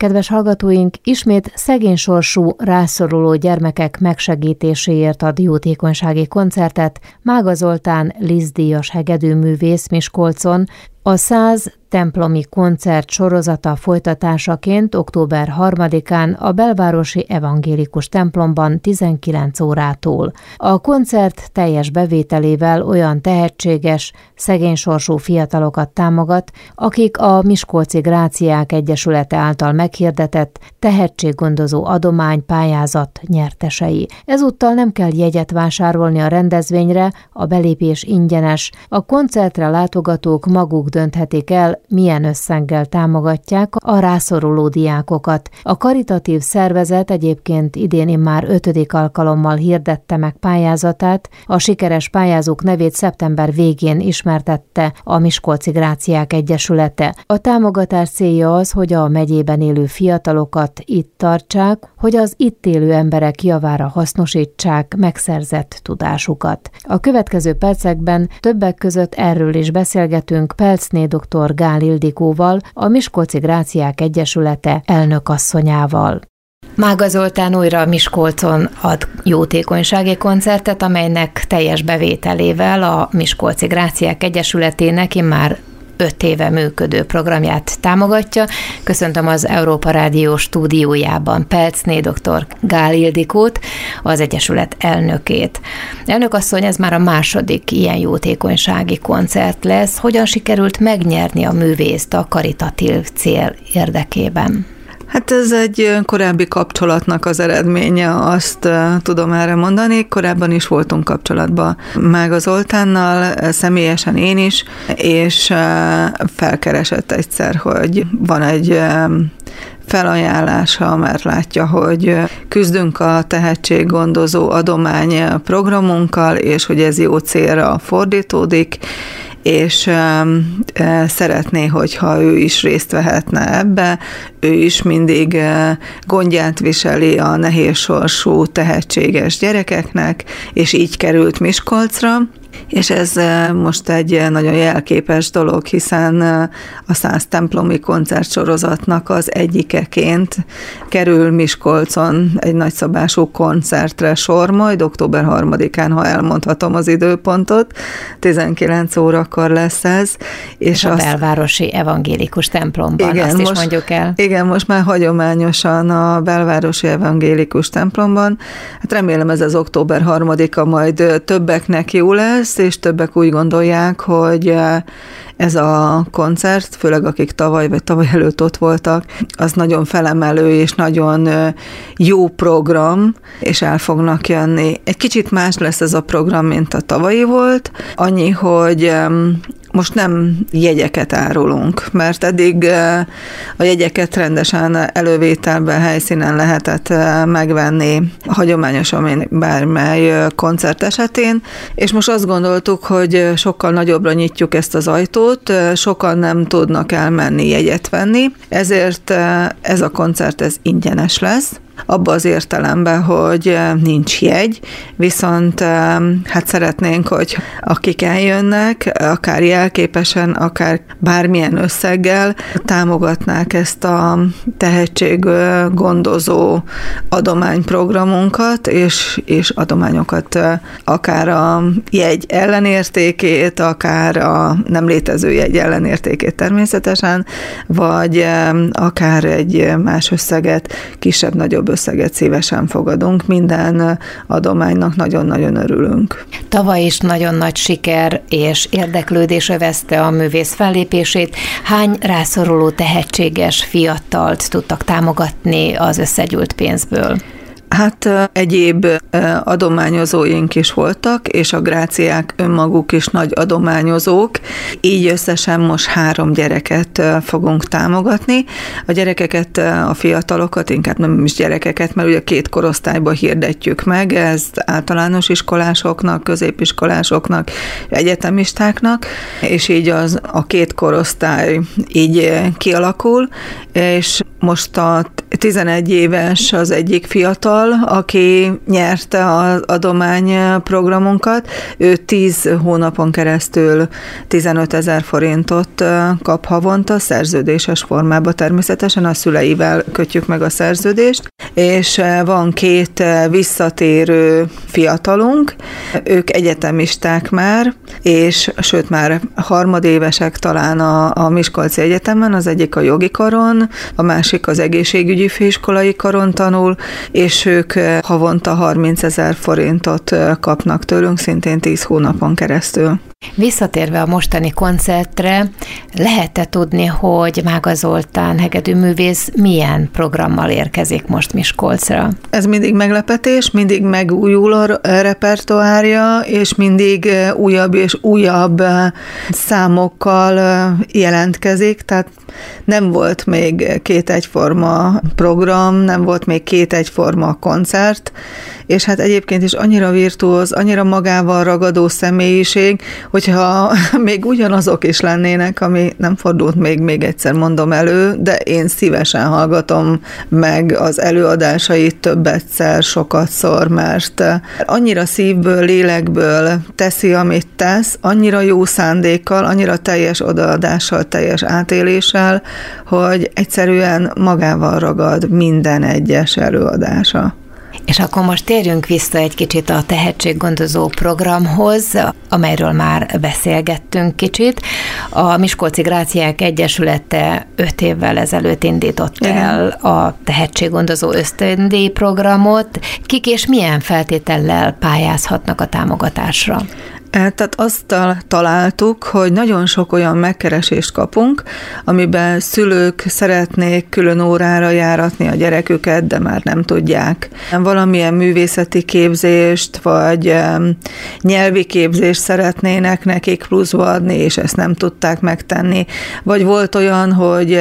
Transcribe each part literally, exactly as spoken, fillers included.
Kedves hallgatóink, ismét szegény sorsú, rászoruló gyermekek megsegítéséért ad jótékonysági koncertet Mága Zoltán Liszt-díjas hegedűművész Miskolcon. A száz templomi koncert sorozata folytatásaként október harmadikán a belvárosi evangélikus templomban tizenkilenc órától. A koncert teljes bevételével olyan tehetséges, szegénysorsú fiatalokat támogat, akik a Miskolci Gráciák Egyesülete által meghirdetett tehetséggondozó adomány pályázat nyertesei. Ezúttal nem kell jegyet vásárolni a rendezvényre, a belépés ingyenes, a koncertre látogatók maguk dönthetik el, milyen összeggel támogatják a rászoruló diákokat. A karitatív szervezet egyébként idén immár ötödik alkalommal hirdette meg pályázatát, a sikeres pályázók nevét szeptember végén ismertette a Miskolci Gráciák Egyesülete. A támogatás célja az, hogy a megyében élő fiatalokat itt tartsák, hogy az itt élő emberek javára hasznosítsák megszerzett tudásukat. A következő percekben többek között erről is beszélgetünk Pelczné dr. Gál Ildikóval, a Miskolci Gráciák Egyesülete elnökasszonyával. Mága Zoltán újra Miskolcon ad jótékonysági koncertet, amelynek teljes bevételével a Miskolci Gráciák Egyesületének immár öt éve működő programját támogatja. Köszöntöm az Európa Rádió stúdiójában Pelczné dr. Gál Ildikót, az Egyesület elnökét. Elnök asszony, ez már a második ilyen jótékonysági koncert lesz. Hogyan sikerült megnyerni a művészt a karitatív cél érdekében? Hát ez egy korábbi kapcsolatnak az eredménye, azt tudom erre mondani. Korábban is voltunk kapcsolatban Mága Zoltánnal, személyesen én is, és felkeresett egyszer, hogy van egy felajánlása, mert látja, hogy küzdünk a tehetséggondozó adomány programunkkal, és hogy ez jó célra fordítódik, és e, szeretné, hogyha ő is részt vehetne ebbe. Ő is mindig e, gondját viseli a nehézsorsú, tehetséges gyerekeknek, és így került Miskolcra, és ez most egy nagyon jelképes dolog, hiszen a száz templomi koncertsorozatnak az egyikeként kerül Miskolcon egy nagyszabású koncertre sor, majd október harmadikán, ha elmondhatom az időpontot, tizenkilenc órakor lesz ez. És a azt, belvárosi evangélikus templomban, igen, azt is most, mondjuk el. Igen, most már hagyományosan a belvárosi evangélikus templomban. Hát remélem ez az október harmadika majd többeknek jó lesz, és többek úgy gondolják, hogy ez a koncert, főleg akik tavaly vagy tavaly előtt ott voltak, az nagyon felemelő és nagyon jó program, és el fognak jönni. Egy kicsit más lesz ez a program, mint a tavalyi volt, annyi, hogy most nem jegyeket árulunk, mert eddig a jegyeket rendesen elővételben, helyszínen lehetett megvenni hagyományosan bármely koncert esetén, és most azt gondoltuk, hogy sokkal nagyobbra nyitjuk ezt az ajtót, sokan nem tudnak elmenni jegyet venni, ezért ez a koncert ez ingyenes lesz, abba az értelemben, hogy nincs jegy, viszont hát szeretnénk, hogy akik eljönnek, akár jelképesen, akár bármilyen összeggel támogatnák ezt a tehetséggondozó adományprogramunkat, és, és adományokat akár a jegy ellenértékét, akár a nem létező jegy ellenértékét természetesen, vagy akár egy más összeget, kisebb-nagyobb összeget szívesen fogadunk. Minden adománynak nagyon-nagyon örülünk. Tavaly is nagyon nagy siker és érdeklődés övezte a művész fellépését. Hány rászoruló tehetséges fiatalt tudtak támogatni az összegyűlt pénzből? Hát egyéb adományozóink is voltak, és a gráciák önmaguk is nagy adományozók, így összesen most három gyereket fogunk támogatni. A gyerekeket, a fiatalokat, inkább nem is gyerekeket, mert ugye két korosztályba hirdetjük meg, ezt általános iskolásoknak, középiskolásoknak, egyetemistáknak, és így az, a két korosztály így kialakul, és most a tizenegy éves az egyik fiatal, aki nyerte az adományprogramunkat. Ő tíz hónapon keresztül tizenötezer forintot kap havonta, szerződéses formában természetesen, a szüleivel kötjük meg a szerződést, és van két visszatérő fiatalunk, ők egyetemisták már, és sőt már harmadévesek talán a, a Miskolci Egyetemen, az egyik a jogi karon, a másik az egészségügyi főiskolai karon tanul, és ők havonta harmincezer forintot kapnak tőlünk, szintén tíz hónapon keresztül. Visszatérve a mostani koncertre, lehet-e tudni, hogy Mága Zoltán hegedűművész milyen programmal érkezik most Miskolcra? Ez mindig meglepetés, mindig megújul a repertoárja, és mindig újabb és újabb számokkal jelentkezik, tehát nem volt még két egyforma program, nem volt még két egyforma koncert, és hát egyébként is annyira virtuóz, annyira magával ragadó személyiség, hogyha még ugyanazok is lennének, ami nem fordult még, még egyszer mondom elő, de én szívesen hallgatom meg az előadásait több egyszer, sokatszor, mert annyira szívből, lélekből teszi, amit tesz, annyira jó szándékkal, annyira teljes odaadással, teljes átéléssel, hogy egyszerűen magával ragad minden egyes előadása. És akkor most térjünk vissza egy kicsit a tehetséggondozó programhoz, amelyről már beszélgettünk kicsit. A Miskolci Gráciák Egyesülete öt évvel ezelőtt indított el a tehetséggondozó ösztöndíj programot. Kik és milyen feltétellel pályázhatnak a támogatásra? Tehát azt találtuk, hogy nagyon sok olyan megkeresést kapunk, amiben szülők szeretnék külön órára járatni a gyereküket, de már nem tudják. Valamilyen művészeti képzést, vagy nyelvi képzést szeretnének nekik pluszba adni, és ezt nem tudták megtenni. Vagy volt olyan, hogy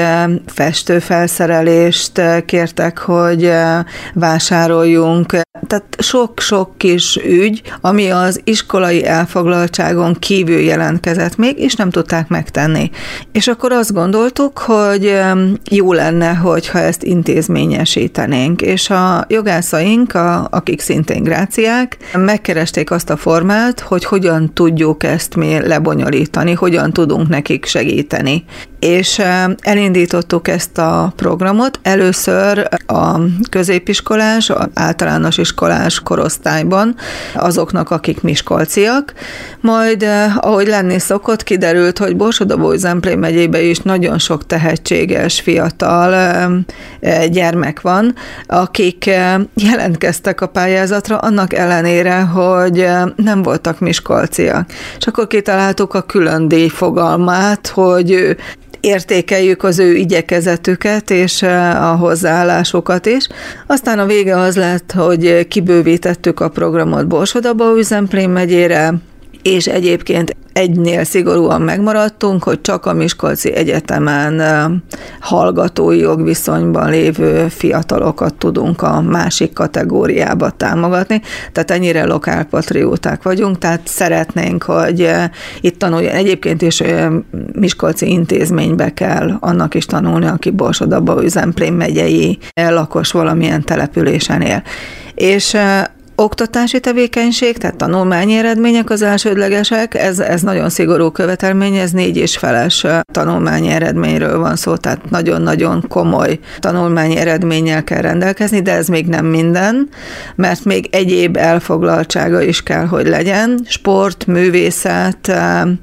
festőfelszerelést kértek, hogy vásároljunk. Tehát sok-sok kis ügy, ami az iskolai elfoglaltságon kívül jelentkezett még, és nem tudták megtenni. És akkor azt gondoltuk, hogy jó lenne, hogyha ezt intézményesítenénk. És a jogászaink, a, akik szintén gráciák, megkeresték azt a formát, hogy hogyan tudjuk ezt mi lebonyolítani, hogyan tudunk nekik segíteni. És elindítottuk ezt a programot. Először a középiskolás, az általános iskolás korosztályban azoknak, akik miskolciak, majd, ahogy lenni szokott, kiderült, hogy Borsod-Abaúj-Zemplén megyében is nagyon sok tehetséges, fiatal gyermek van, akik jelentkeztek a pályázatra, annak ellenére, hogy nem voltak miskolciak. És akkor kitaláltuk a külön díj fogalmát, hogy értékeljük az ő igyekezetüket és a hozzáállásokat is. Aztán a vége az lett, hogy kibővítettük a programot Borsod-Abaúj-Zemplén megyére, és egyébként egynél szigorúan megmaradtunk, hogy csak a Miskolci Egyetemen hallgatói jogviszonyban lévő fiatalokat tudunk a másik kategóriába támogatni, tehát ennyire lokálpatrióták vagyunk, tehát szeretnénk, hogy itt tanuljon. Egyébként is miskolci intézménybe kell annak is tanulni, aki Borsod-Abaúj-Zemplén megyei lakos valamilyen településen él. És oktatási tevékenység, tehát tanulmányi eredmények az elsődlegesek, ez, ez nagyon szigorú követelmény, ez négy és feles tanulmányi eredményről van szó, tehát nagyon-nagyon komoly tanulmányi eredménnyel kell rendelkezni, de ez még nem minden, mert még egyéb elfoglaltsága is kell, hogy legyen, sport, művészet,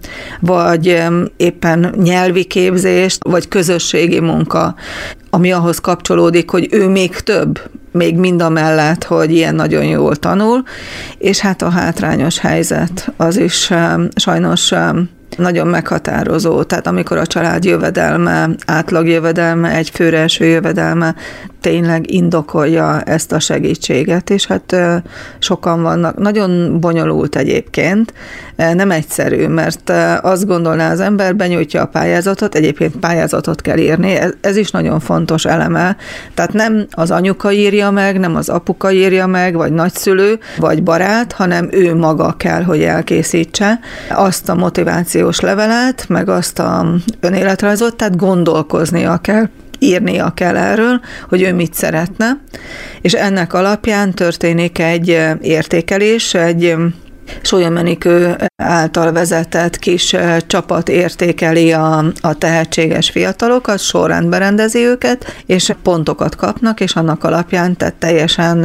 vagy éppen nyelvi képzés, vagy közösségi munka, ami ahhoz kapcsolódik, hogy ő még több, még mind a mellett, hogy ilyen nagyon jól tanul, és hát a hátrányos helyzet az is sajnos nagyon meghatározó. Tehát amikor a család jövedelme, átlagjövedelme, egy főre eső jövedelme tényleg indokolja ezt a segítséget, és hát sokan vannak. Nagyon bonyolult egyébként, nem egyszerű, mert azt gondolná az ember, benyújtja a pályázatot, egyébként pályázatot kell írni, ez, ez is nagyon fontos eleme. Tehát nem az anyuka írja meg, nem az apuka írja meg, vagy nagyszülő, vagy barát, hanem ő maga kell, hogy elkészítse azt a motivációt levelet, meg azt a önéletrajzot, tehát gondolkoznia kell. írnia kell erről, hogy ő mit szeretne, és ennek alapján történik egy értékelés, egy Sólya Menikő által vezetett kis csapat értékeli a, a tehetséges fiatalokat, sorrendbe rendezi őket, és pontokat kapnak, és annak alapján, tehát teljesen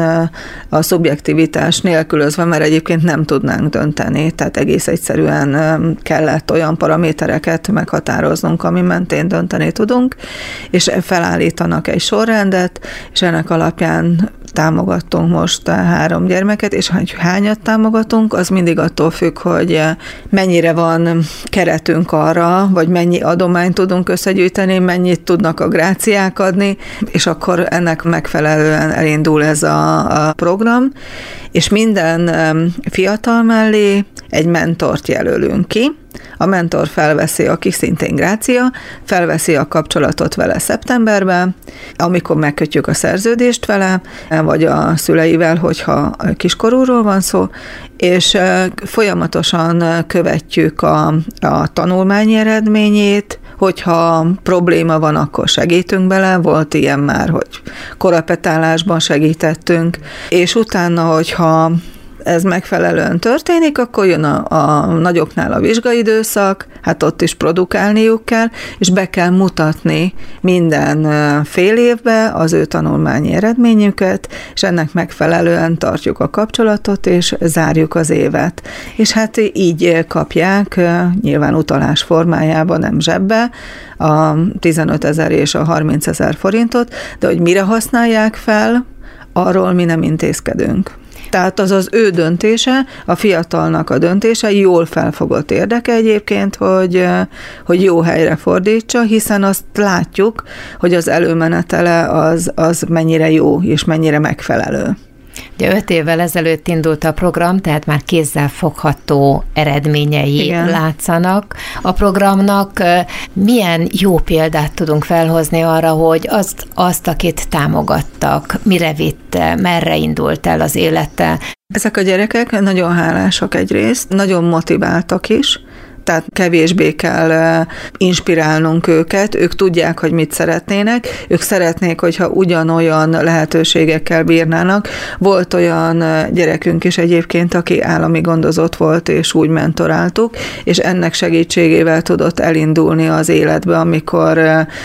a szubjektivitás nélkülözve, mert egyébként nem tudnánk dönteni, tehát egész egyszerűen kellett olyan paramétereket meghatároznunk, ami mentén dönteni tudunk, és felállítanak egy sorrendet, és ennek alapján támogattunk most három gyermeket, és hogy hányat támogatunk, az mindig attól függ, hogy mennyire van keretünk arra, vagy mennyi adományt tudunk összegyűjteni, mennyit tudnak a gráciák adni, és akkor ennek megfelelően elindul ez a, a program, és minden fiatal mellé egy mentort jelölünk ki. A mentor felveszi, aki szintén grácia, felveszi a kapcsolatot vele szeptemberben, amikor megkötjük a szerződést vele, vagy a szüleivel, hogyha kiskorúról van szó, és folyamatosan követjük a, a tanulmányi eredményét, hogyha probléma van, akkor segítünk bele, volt ilyen már, hogy korapetálásban segítettünk, és utána, hogyha ez megfelelően történik, akkor jön a, a nagyoknál a vizsgaidőszak, hát ott is produkálniuk kell, és be kell mutatni minden fél évbe az ő tanulmányi eredményüket, és ennek megfelelően tartjuk a kapcsolatot, és zárjuk az évet. És hát így kapják, nyilván utalás formájában, nem zsebbe, a tizenöt ezer és a harminc ezer forintot, de hogy mire használják fel, arról mi nem intézkedünk. Tehát az az ő döntése, a fiatalnak a döntése, jól felfogott érdeke egyébként, hogy, hogy jó helyre fordítsa, hiszen azt látjuk, hogy az előmenetele az, az mennyire jó és mennyire megfelelő. Ugye öt évvel ezelőtt indult a program, tehát már kézzel fogható eredményei Igen. látszanak a programnak. Milyen jó példát tudunk felhozni arra, hogy azt, azt, akit támogattak, mire vitte, merre indult el az élete? Ezek a gyerekek nagyon hálásak egyrészt, nagyon motiváltak is, tehát kevésbé kell inspirálnunk őket, ők tudják, hogy mit szeretnének, ők szeretnék, hogyha ugyanolyan lehetőségekkel bírnának. Volt olyan gyerekünk is egyébként, aki állami gondozott volt, és úgy mentoráltuk, és ennek segítségével tudott elindulni az életbe, amikor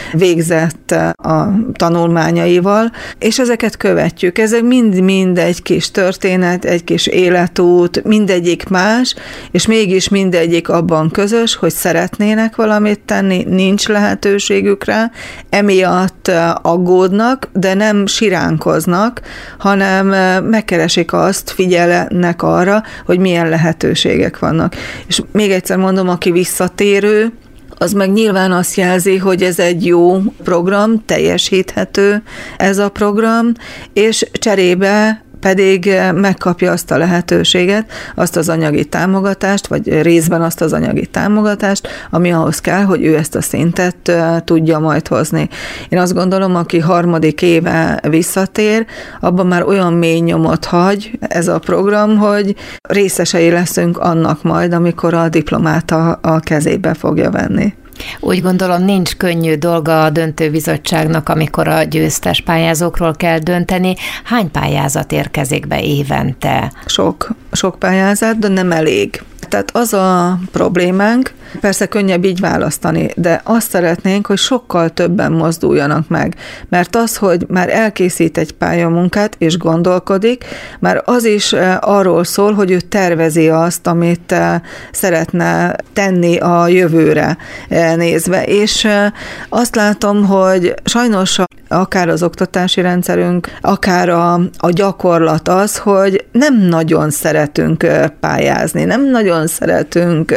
végzett a tanulmányaival, és ezeket követjük. Ezek mind-mind egy kis történet, egy kis életút, mindegyik más, és mégis mindegyik abban közös, hogy szeretnének valamit tenni, nincs lehetőségük rá, emiatt aggódnak, de nem siránkoznak, hanem megkeresik azt, figyelnek arra, hogy milyen lehetőségek vannak. És még egyszer mondom, aki visszatérő, az meg nyilván azt jelzi, hogy ez egy jó program, teljesíthető ez a program, és cserébe pedig megkapja azt a lehetőséget, azt az anyagi támogatást, vagy részben azt az anyagi támogatást, ami ahhoz kell, hogy ő ezt a szintet tudja majd hozni. Én azt gondolom, aki harmadik éve visszatér, abban már olyan mély nyomot hagy ez a program, hogy részesei leszünk annak majd, amikor a diplomát a, a kezébe fogja venni. Úgy gondolom, nincs könnyű dolga a döntőbizottságnak, amikor a győztes pályázókról kell dönteni. Hány pályázat érkezik be évente? Sok, sok pályázat, de nem elég. Tehát az a problémánk, persze könnyebb így választani, de azt szeretnénk, hogy sokkal többen mozduljanak meg, mert az, hogy már elkészít egy pályamunkát és gondolkodik, már az is arról szól, hogy ő tervezi azt, amit szeretne tenni a jövőre nézve, és azt látom, hogy sajnos akár az oktatási rendszerünk, akár a, a gyakorlat az, hogy nem nagyon szeretünk pályázni, nem nagyon szeretünk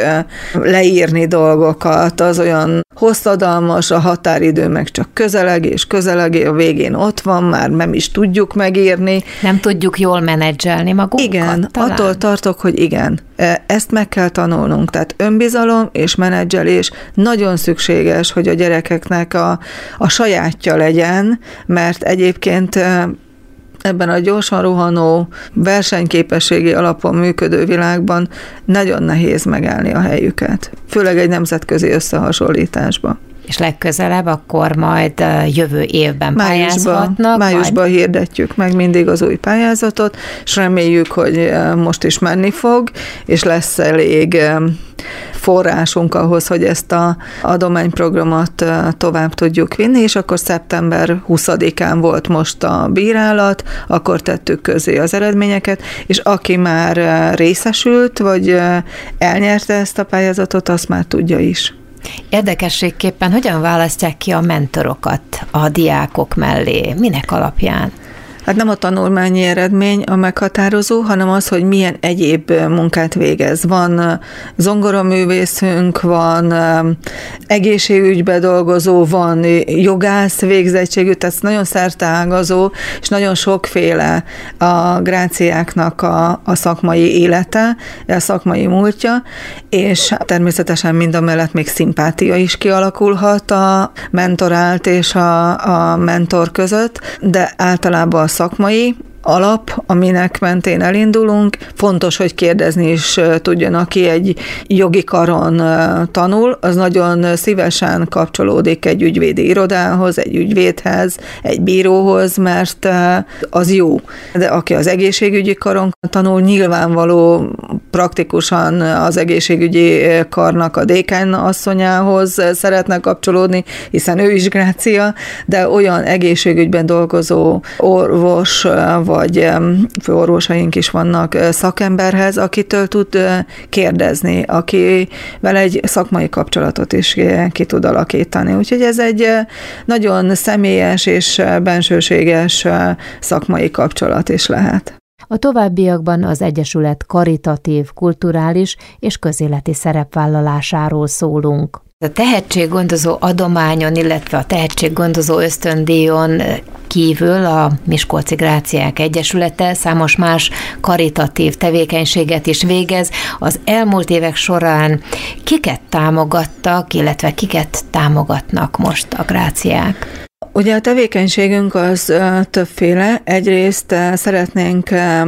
leírni dolgokat, az olyan hosszadalmas, a határidő meg csak közeleg és közeleg, a végén ott van, már nem is tudjuk megírni. Nem tudjuk jól menedzselni magunkat. Igen, talán. Attól tartok, hogy igen. Ezt meg kell tanulnunk, tehát önbizalom és menedzselés nagyon szükséges, hogy a gyerekeknek a, a sajátja legyen, mert egyébként ebben a gyorsan rohanó, versenyképességi alapon működő világban nagyon nehéz megállni a helyüket, főleg egy nemzetközi összehasonlításban. és legközelebb akkor majd jövő évben pályázhatnak. Májusban majd hirdetjük meg mindig az új pályázatot, és reméljük, hogy most is menni fog, és lesz elég forrásunk ahhoz, hogy ezt az adományprogramot tovább tudjuk vinni, és akkor szeptember huszadikán volt most a bírálat, akkor tettük közé az eredményeket, és aki már részesült, vagy elnyerte ezt a pályázatot, azt már tudja is. Érdekességképpen hogyan választják ki a mentorokat a diákok mellé? Minek alapján? Hát nem a tanulmányi eredmény a meghatározó, hanem az, hogy milyen egyéb munkát végez. Van zongoraművészünk, van egészségügybe dolgozó, van jogász végzettségű, tehát nagyon szerteágazó, és nagyon sokféle a gráciáknak a, a szakmai élete, a szakmai múltja, és természetesen mindamellett még szimpátia is kialakulhat a mentorált és a, a mentor között, de általában a szakmai alap, aminek mentén elindulunk. Fontos, hogy kérdezni is tudjon, aki egy jogi karon tanul, az nagyon szívesen kapcsolódik egy ügyvédi irodához, egy ügyvédhez, egy bíróhoz, mert az jó. De aki az egészségügyi karon tanul, nyilvánvaló praktikusan az egészségügyi karnak a dékán asszonyához szeretne kapcsolódni, hiszen ő is grácia, de olyan egészségügyben dolgozó orvos, vagy főorvosaink is vannak szakemberhez, akitől tud kérdezni, akivel egy szakmai kapcsolatot is ki tud alakítani. Úgyhogy ez egy nagyon személyes és bensőséges szakmai kapcsolat is lehet. A továbbiakban az Egyesület karitatív, kulturális és közéleti szerepvállalásáról szólunk. A tehetséggondozó adományon, illetve a tehetséggondozó ösztöndíjon kívül a Miskolci Gráciák Egyesülete számos más karitatív tevékenységet is végez. Az elmúlt évek során kiket támogattak, illetve kiket támogatnak most a gráciák? Ugye a tevékenységünk az többféle. Egyrészt szeretnénk,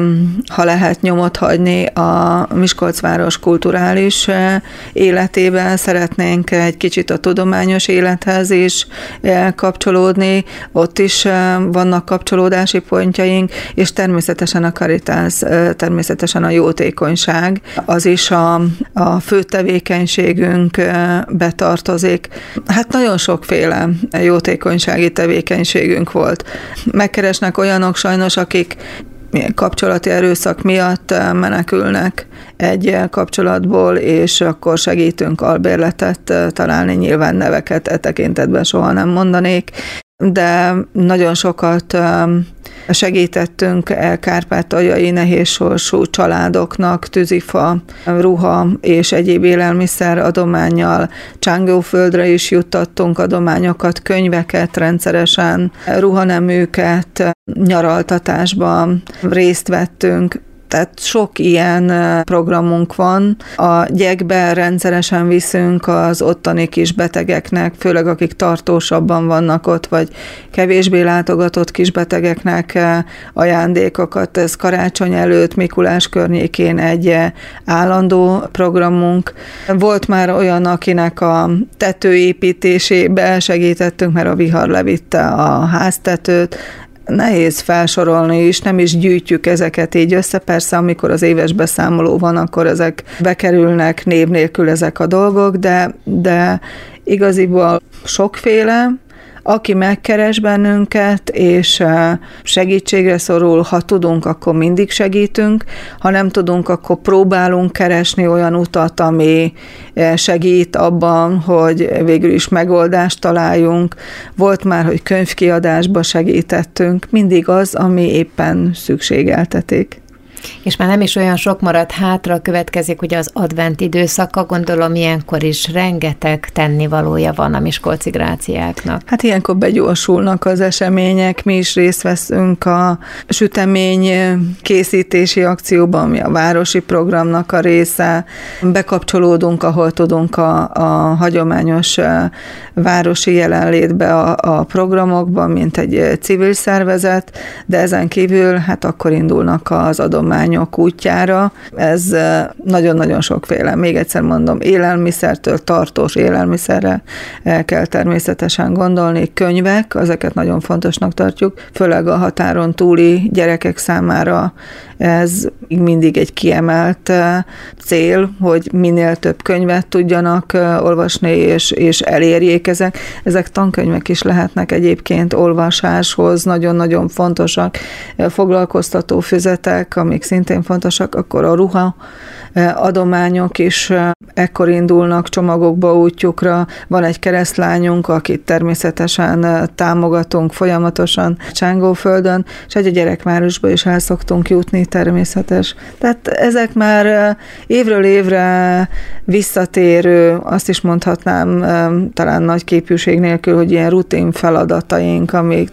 ha lehet, nyomot hagyni a Miskolcváros kulturális életében, szeretnénk egy kicsit a tudományos élethez is kapcsolódni, ott is vannak kapcsolódási pontjaink, és természetesen a karitás, természetesen a jótékonyság, az is a, a fő tevékenységünk betartozik. Hát nagyon sokféle jótékonysági tevékenységünk volt. Megkeresnek olyanok sajnos, akik kapcsolati erőszak miatt menekülnek egy kapcsolatból, és akkor segítünk albérletet találni, nyilván neveket e tekintetben soha nem mondanék, de nagyon sokat segítettünk kárpátaljai nehézsorsú családoknak tűzifa, ruha és egyéb élelmiszer adománnyal. Csángóföldre is juttattunk adományokat, könyveket rendszeresen, ruhaneműket, nyaraltatásban részt vettünk. Tehát sok ilyen programunk van. A gyekbe rendszeresen viszünk az ottani kis betegeknek, főleg akik tartósabban vannak ott, vagy kevésbé látogatott kis betegeknek ajándékokat. Ez karácsony előtt, Mikulás környékén egy állandó programunk. Volt már olyan, akinek a tetőépítésébe segítettünk, mert a vihar levitte a háztetőt. Nehéz felsorolni is, nem is gyűjtjük ezeket így össze. Persze, amikor az éves beszámoló van, akkor ezek bekerülnek név nélkül ezek a dolgok, de, de igaziból sokféle. Aki megkeres bennünket, és segítségre szorul, ha tudunk, akkor mindig segítünk, ha nem tudunk, akkor próbálunk keresni olyan utat, ami segít abban, hogy végül is megoldást találjunk. Volt már, hogy könyvkiadásba segítettünk, mindig az, ami éppen szükségeltetik. És már nem is olyan sok maradt hátra, következik ugye az advent időszaka, gondolom ilyenkor is rengeteg tennivalója van a miskolci gráciáknak. Hát ilyenkor begyorsulnak az események, mi is részt veszünk a sütemény készítési akcióban, ami a városi programnak a része, bekapcsolódunk, ahol tudunk a, a hagyományos városi jelenlétbe a, a programokban, mint egy civil szervezet, de ezen kívül hát akkor indulnak az adományok adományok útjára. Ez nagyon-nagyon sokféle. Még egyszer mondom, élelmiszertől tartós élelmiszerre kell természetesen gondolni. Könyvek, ezeket nagyon fontosnak tartjuk, főleg a határon túli gyerekek számára ez mindig egy kiemelt cél, hogy minél több könyvet tudjanak olvasni, és, és elérjék ezek. Ezek tankönyvek is lehetnek egyébként olvasáshoz, nagyon-nagyon fontosak, foglalkoztató füzetek, amik szintén fontosak, akkor a ruha adományok is ekkor indulnak csomagokba útjukra. Van egy keresztlányunk, akit természetesen támogatunk folyamatosan Csángóföldön, és egy a gyerekvárosba is el szoktunk jutni, természetes. Tehát ezek már évről évre visszatérő, azt is mondhatnám talán nagy képűség nélkül, hogy ilyen rutin feladataink, amik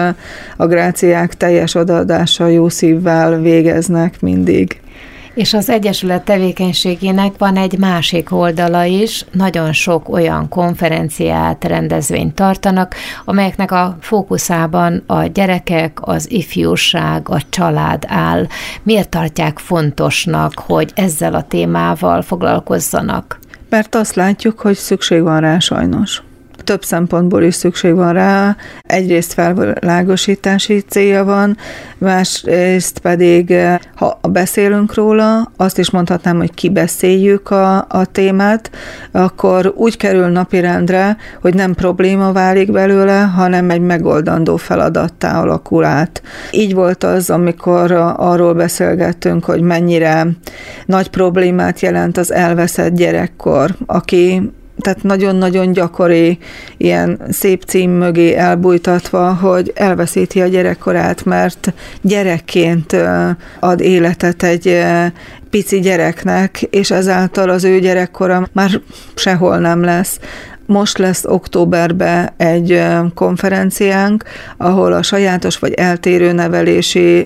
a gráciák teljes odaadással, jó szívvel végeznek mindig. És az Egyesület tevékenységének van egy másik oldala is, nagyon sok olyan konferenciát, rendezvényt tartanak, amelyeknek a fókuszában a gyerekek, az ifjúság, a család áll. Miért tartják fontosnak, hogy ezzel a témával foglalkozzanak? Mert azt látjuk, hogy szükség van rá sajnos. Több szempontból is szükség van rá. Egyrészt felvilágosítási célja van, másrészt pedig, ha beszélünk róla, azt is mondhatnám, hogy kibeszéljük a, a témát, akkor úgy kerül napirendre, hogy nem probléma válik belőle, hanem egy megoldandó feladattá alakul át. Így volt az, amikor arról beszélgettünk, hogy mennyire nagy problémát jelent az elveszett gyerekkor, aki tehát nagyon-nagyon gyakori, ilyen szép cím mögé elbújtatva, hogy elveszíti a gyerekkorát, mert gyerekként ad életet egy pici gyereknek, és ezáltal az ő gyerekkora már sehol nem lesz. Most lesz októberben egy konferenciánk, ahol a sajátos vagy eltérő nevelési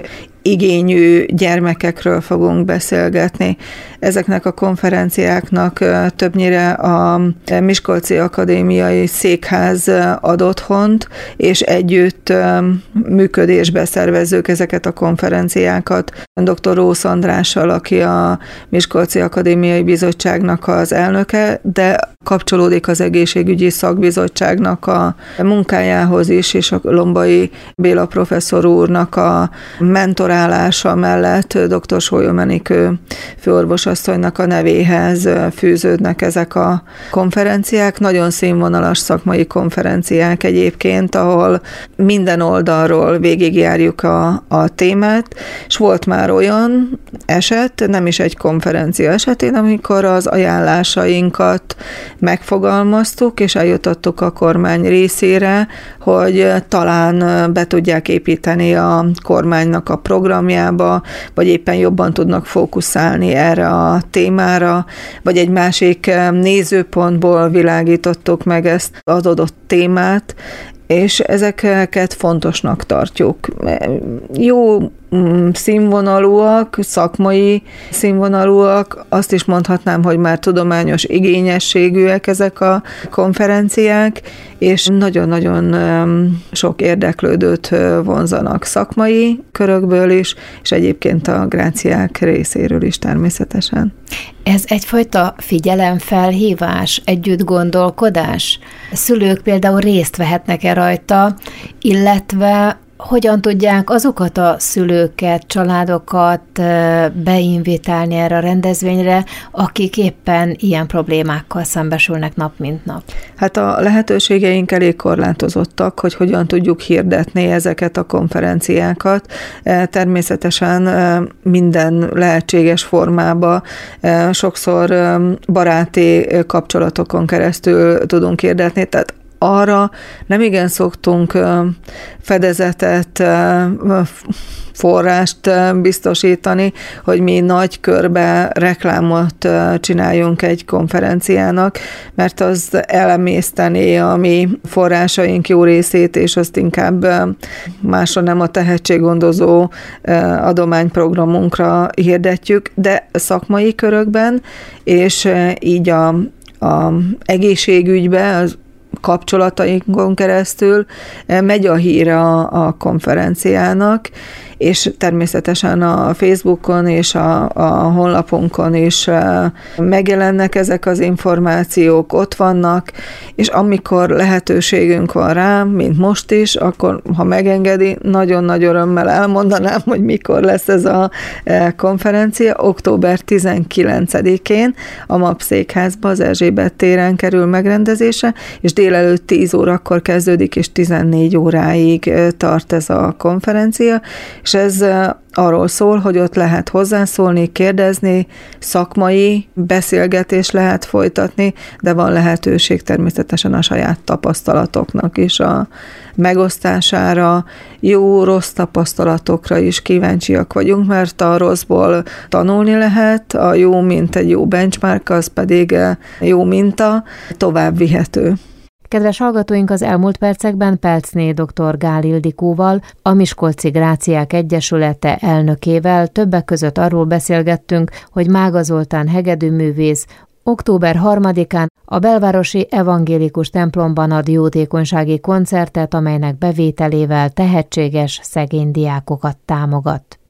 igényű gyermekekről fogunk beszélgetni. Ezeknek a konferenciáknak többnyire a Miskolci Akadémiai Székház ad otthont, és együtt működésbe szervezzük ezeket a konferenciákat. doktor Rósz Andrással, aki a Miskolci Akadémiai Bizottságnak az elnöke, de kapcsolódik az egészségügyi szakbizottságnak a munkájához is, és a Lombai Béla professzor úrnak a mentorálása mellett doktor Sólyom Enikő főorvosasszonynak a nevéhez fűződnek ezek a konferenciák. Nagyon színvonalas szakmai konferenciák egyébként, ahol minden oldalról végigjárjuk a, a témát, és volt már olyan eset, nem is egy konferencia esetén, amikor az ajánlásainkat megfogalmaztuk, és eljutottuk a kormány részére, hogy talán be tudják építeni a kormánynak a programjába, vagy éppen jobban tudnak fókuszálni erre a témára, vagy egy másik nézőpontból világítottuk meg ezt az adott témát, és ezeket fontosnak tartjuk. Jó színvonalúak, szakmai színvonalúak, azt is mondhatnám, hogy már tudományos igényességűek ezek a konferenciák, és nagyon-nagyon sok érdeklődőt vonzanak szakmai körökből is, és egyébként a gráciák részéről is természetesen. Ez egyfajta figyelemfelhívás, együttgondolkodás? Szülők például részt vehetnek-e rajta, illetve hogyan tudják azokat a szülőket, családokat beinvitálni erre a rendezvényre, akik éppen ilyen problémákkal szembesülnek nap mint nap? Hát a lehetőségeink elég korlátozottak, hogy hogyan tudjuk hirdetni ezeket a konferenciákat. Természetesen minden lehetséges formába, sokszor baráti kapcsolatokon keresztül tudunk hirdetni, tehát arra nem igen szoktunk fedezetet, forrást biztosítani, hogy mi nagy körbe reklámot csináljunk egy konferenciának, mert az elemésztené a mi forrásaink jó részét, és azt inkább másra nem a tehetséggondozó adományprogramunkra hirdetjük, de szakmai körökben, és így a, a egészségügybe, az kapcsolatainkon keresztül megy a hír a, a konferenciának, és természetesen a Facebookon és a, a honlapunkon is megjelennek ezek az információk, ott vannak, és amikor lehetőségünk van rá, mint most is, akkor, ha megengedi, nagyon nagy örömmel elmondanám, hogy mikor lesz ez a konferencia. október tizenkilencedikén a MAP székházba, az Erzsébet téren kerül megrendezésre, és délelőtt tíz órakor kezdődik, és tizennégy óráig tart ez a konferencia, és ez arról szól, hogy ott lehet hozzászólni, kérdezni, szakmai beszélgetés lehet folytatni, de van lehetőség természetesen a saját tapasztalatoknak is a megosztására, jó-rossz tapasztalatokra is kíváncsiak vagyunk, mert a rosszból tanulni lehet, a jó, mint egy jó benchmark, az pedig jó minta, tovább vihető. Kedves hallgatóink, az elmúlt percekben Pelczné dr. Gál Ildikóval, a Miskolci Gráciák Egyesülete elnökével többek között arról beszélgettünk, hogy Mága Zoltán hegedűművész október harmadikán a belvárosi evangélikus templomban ad jótékonysági koncertet, amelynek bevételével tehetséges szegény diákokat támogat.